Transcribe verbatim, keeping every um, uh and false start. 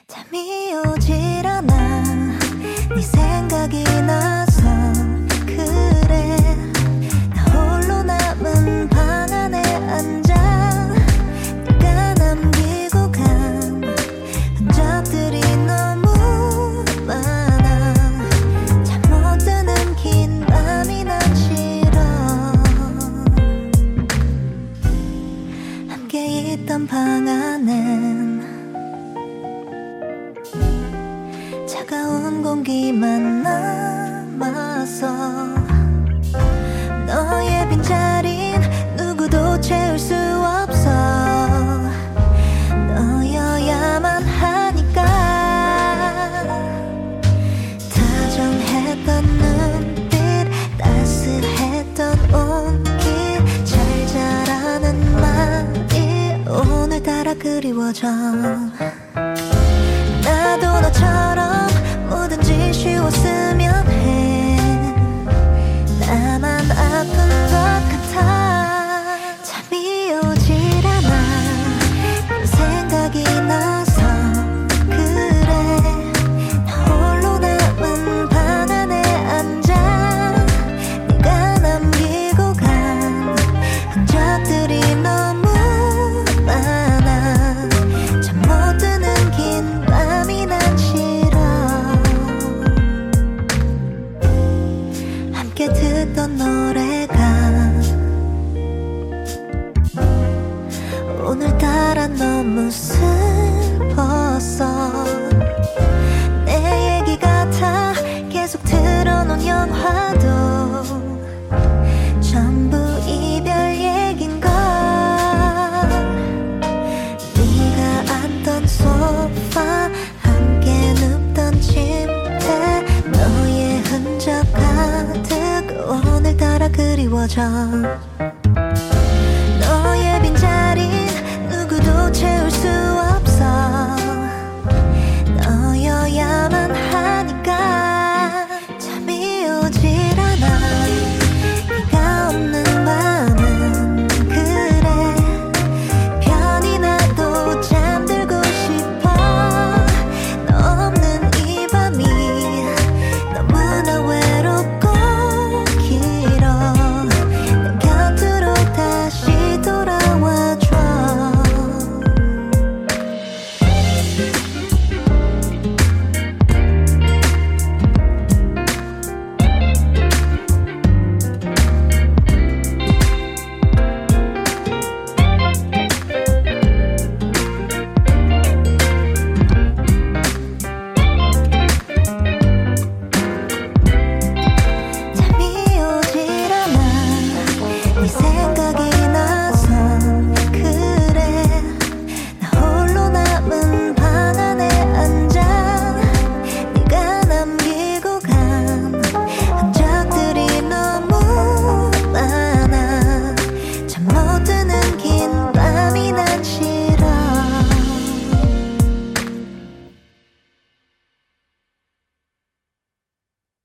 잠이 오질 않아 네 생각이 나서 그래 나 홀로 남은 방 안에 앉아 네가 남기고 간 흔적들이 너무 많아 잠 못 드는 긴 밤이 난 싫어 함께 있던 방 안엔 차가운 공기만 남아서 너의 빈자린 누구도 채울 수 없어 너여야만 하니까 다정했던 눈빛 따스했던 온기 잘 자라는 말이 오늘따라 그리워져 나도 너처럼 뭐든지 쉬웠으면 해 나만 아픈 것 같아 잠이 오질 않아 그 생각이 나서 그래 나 홀로 남은 방 안에 앉아 네가 남기고 간 흔적들이 너무 많아 잠 못 드는 긴 밤이 난 싫어 함께 듣던 노래가 오늘따라 너무 슬펐어 내 얘기 같아 계속 틀어놓은 영화도 전부 이별 얘긴걸 네가 앉던 소파 함께 눕던 침대 너의 흔적 가득 오늘따라 그리워져 너의 빈자린 누구도 채울 수 없어 너여야만 하니까 잠이 오질 않아 네가 없는 밤은 그래 편히 나도 잠들고 싶어 너 없는 이 밤이 너무나 외롭고 길어 내 곁으로 다시 돌아와줘